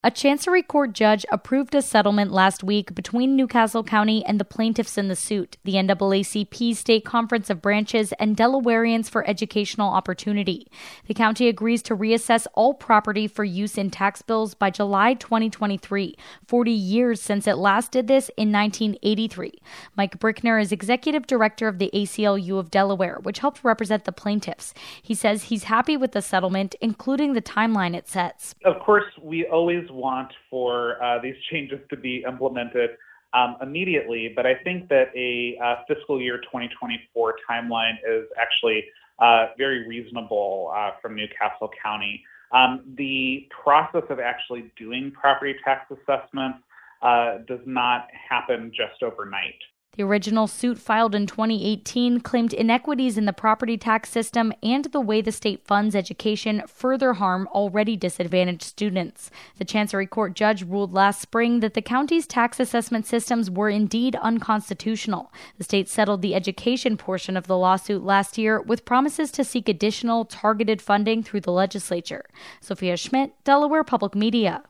A Chancery Court judge approved a settlement last week between New Castle County and the plaintiffs in the suit, the NAACP State Conference of Branches and Delawareans for Educational Opportunity. The county agrees to reassess all property for use in tax bills by July 2023, 40 years since it last did this in 1983. Mike Brickner is executive director of the ACLU of Delaware, which helped represent the plaintiffs. He says he's happy with the settlement, including the timeline it sets. Of course, we always want for these changes to be implemented immediately, but I think that a fiscal year 2024 timeline is actually very reasonable from New Castle County. The process of actually doing property tax assessments does not happen just overnight. The original suit filed in 2018 claimed inequities in the property tax system and the way the state funds education further harm already disadvantaged students. The Chancery Court judge ruled last spring that the county's tax assessment systems were indeed unconstitutional. The state settled the education portion of the lawsuit last year with promises to seek additional targeted funding through the legislature. Sophia Schmidt, Delaware Public Media.